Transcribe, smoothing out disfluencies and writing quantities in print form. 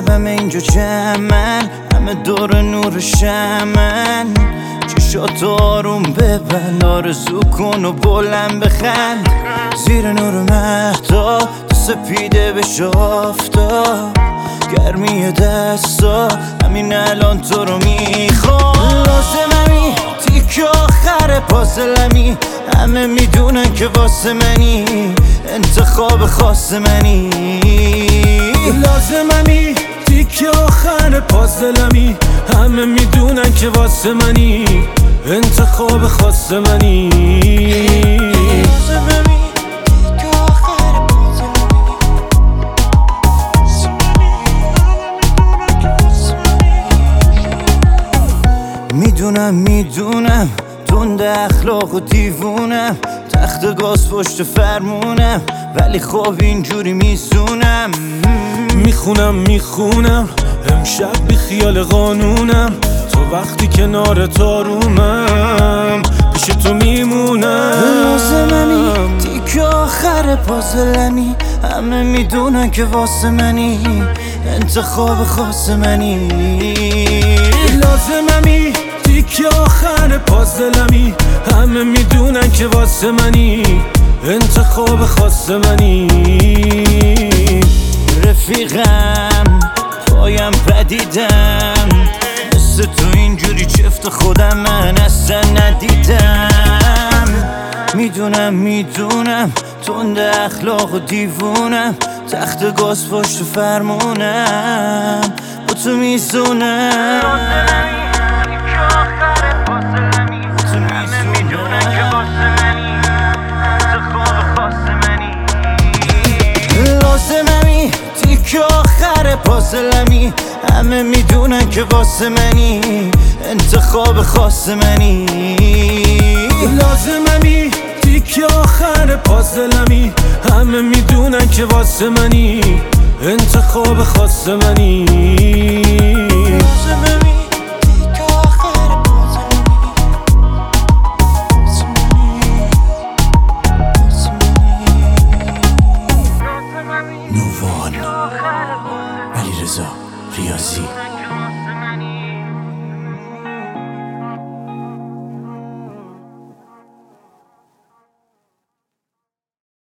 شبم اینجا جمعن، همه دور نور شمن. چشاتو آروم ببند، آرزو کن و بلند بخند. زیر نور مهتاب تو سپیده بش آفتاب، گرمی دستا همین الان تو رو میخوام. لازممی تیک آخر پازلمی، همه میدونن که واسه منی، انتخاب خاص منی. لازممی تیک آخر پازلمی، همه میدونن که واسه منی، انتخاب خاص منی. میدونم تند اخلاق و دیوونم، تخت گاز پشت فرمونم، ولی خب اینجوری میزونم. میخونم امشب بی خیال قانونم، تو وقتی کنار تارومم پیش تو میمونم. لازممی تیک آخر پازلمی، همه میدونن که واسه منی، انتخاب خاص منی. لازممی تیک آخر پازلمی، همه میدونن که واسه منی، انتخاب خاص منی. رفیقم پایم پدیدم، مثل تو اینجوری چفت خودم من اصلا ندیدم. میدونم تند اخلاق و دیوونم، تخت گاز پشت فرمونم، با تو میزونم. لازممی تیک آخر پازلمی، همه میدونن که واسه منی، انتخاب خاص منی. لازممی تیک آخر پازلمی، همه میدونن که واسه منی، انتخاب خاص منی. نووان علیرضا ریاضی.